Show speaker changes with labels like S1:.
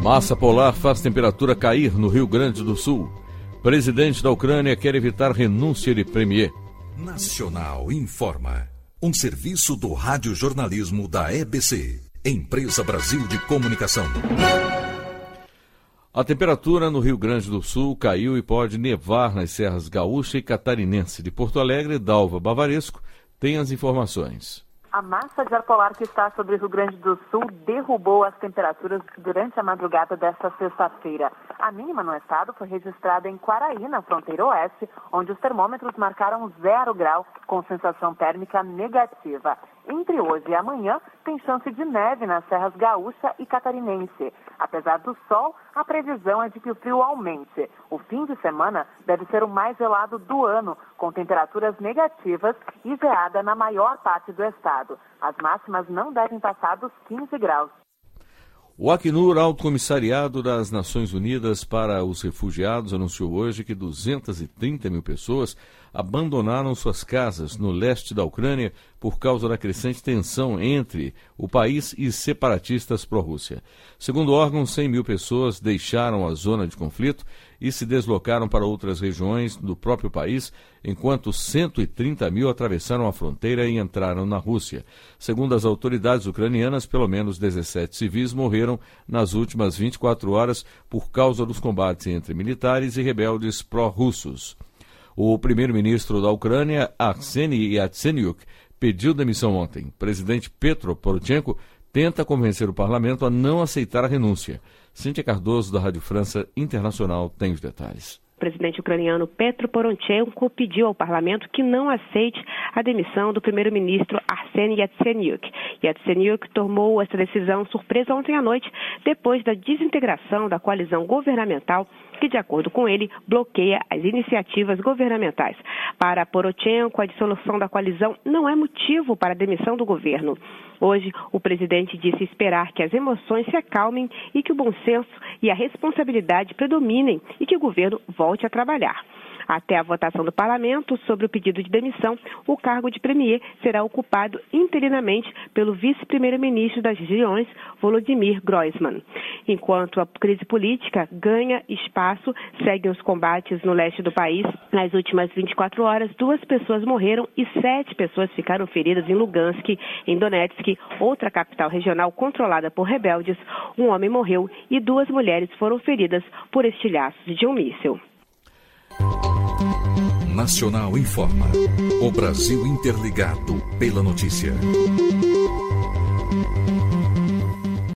S1: Massa polar faz temperatura cair no Rio Grande do Sul. Presidente da Ucrânia quer evitar renúncia de premier.
S2: Nacional informa. Um serviço do radiojornalismo da EBC, Empresa Brasil de Comunicação.
S1: A temperatura no Rio Grande do Sul caiu e pode nevar nas serras gaúcha e catarinense. De Porto Alegre, Dalva Bavaresco tem as informações.
S3: A massa de ar polar que está sobre o Rio Grande do Sul derrubou as temperaturas durante a madrugada desta sexta-feira. A mínima no estado foi registrada em Quaraí, na fronteira oeste, onde os termômetros marcaram 0 grau, com sensação térmica negativa. Entre hoje e amanhã, tem chance de neve nas serras gaúcha e catarinense. Apesar do sol, a previsão é de que o frio aumente. O fim de semana deve ser o mais gelado do ano, com temperaturas negativas e geada na maior parte do estado. As máximas não devem passar dos 15 graus.
S1: O Acnur, Alto Comissariado das Nações Unidas para os Refugiados, anunciou hoje que 230 mil pessoas abandonaram suas casas no leste da Ucrânia por causa da crescente tensão entre o país e separatistas pró-Rússia. Segundo o órgão, 100 mil pessoas deixaram a zona de conflito e se deslocaram para outras regiões do próprio país, enquanto 130 mil atravessaram a fronteira e entraram na Rússia. Segundo as autoridades ucranianas, pelo menos 17 civis morreram nas últimas 24 horas por causa dos combates entre militares e rebeldes pró-russos. O primeiro-ministro da Ucrânia, Arseniy Yatsenyuk, pediu demissão ontem. O presidente Petro Poroshenko tenta convencer o parlamento a não aceitar a renúncia. Cíntia Cardoso, da Rádio França Internacional, tem os detalhes.
S4: O presidente ucraniano Petro Poroshenko pediu ao parlamento que não aceite a demissão do primeiro-ministro Arseniy Yatsenyuk. Yatsenyuk tomou essa decisão surpresa ontem à noite, depois da desintegração da coalizão governamental, que, de acordo com ele, bloqueia as iniciativas governamentais. Para Poroshenko, a dissolução da coalizão não é motivo para a demissão do governo. Hoje, o presidente disse esperar que as emoções se acalmem e que o bom senso e a responsabilidade predominem e que o governo volte a trabalhar. Até a votação do parlamento sobre o pedido de demissão, o cargo de premier será ocupado interinamente pelo vice-primeiro-ministro das regiões, Volodymyr Groysman. Enquanto a crise política ganha espaço, seguem os combates no leste do país. Nas últimas 24 horas, 2 pessoas morreram e 7 pessoas ficaram feridas em Lugansk, em Donetsk, outra capital regional controlada por rebeldes. Um homem morreu e 2 mulheres foram feridas por estilhaços de um míssil.
S2: Nacional informa. O Brasil interligado pela notícia.